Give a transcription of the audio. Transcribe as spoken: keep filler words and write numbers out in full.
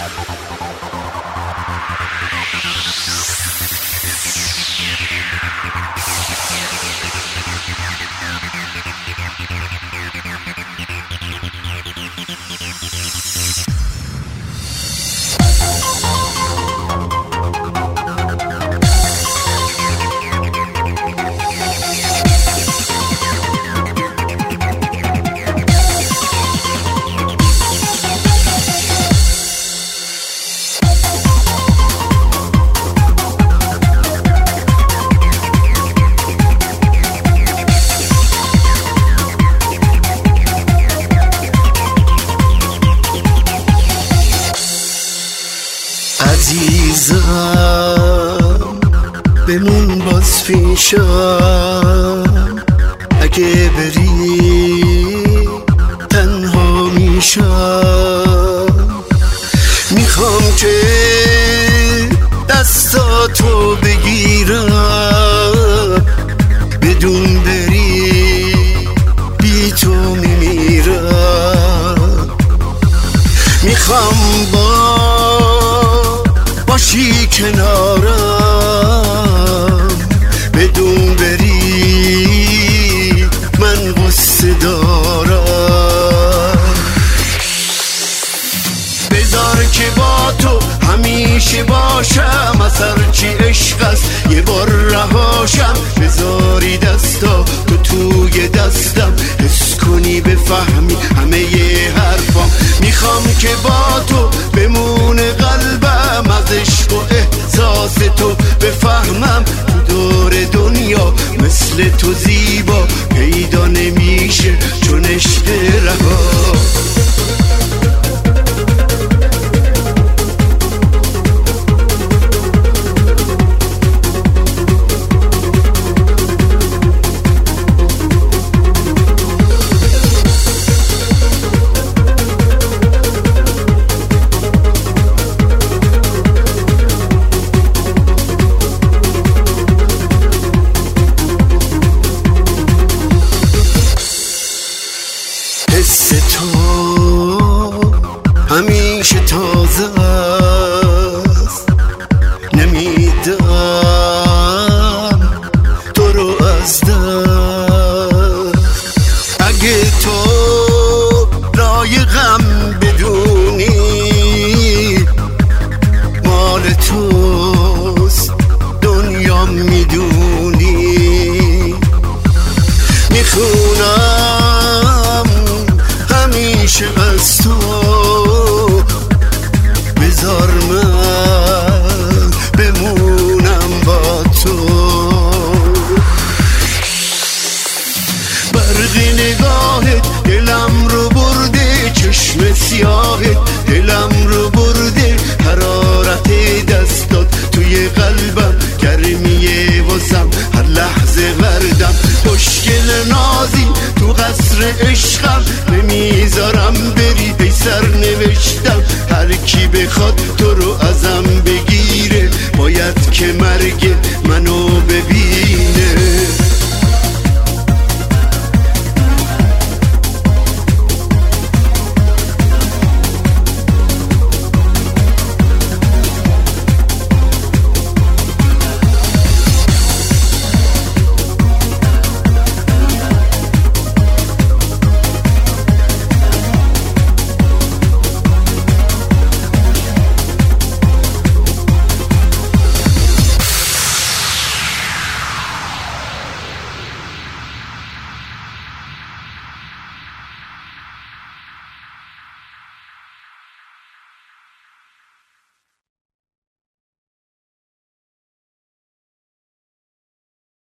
عزیزم بمون باز پیشم، اگه بری تنها میشم. میخوام که دستاتو بگیرم، بدون بری بی تو میمیرم. میخوام با باشی کنارم، بدون بری من غصه دارم. بذار که با تو همیشه باشم، از هرچی عشق است یه بار رهاشم. بذاری دستا تو توی دستم، حس کنی بفهمی همه ی حرفام. میخوام که با تو بمونه قلبم، از عشق و احساس تو بفهمم. تو دور دنیا مثل تو زیبا پیدا نمیشه چون عشق رها. حس تو همیشه تازه است، نمیدم تو رو از دست. اگه تو لایقم بدونی، مال توست دنیا میدونی. میخونم همیشه از تو، بذار من بمونم با تو. برقی نگاهت دلم رو برده، چشم سیاهت دلم رو برده. حرارت دستات توی قلبم گرمیه واسم، هر لحظه وردم. خوشگل نازی تو قصر عشقم، نمیذارم بری ای سر نوشتم. هر کی بخواد تو رو ازم بگیره، باید که مرگ منو ببینه.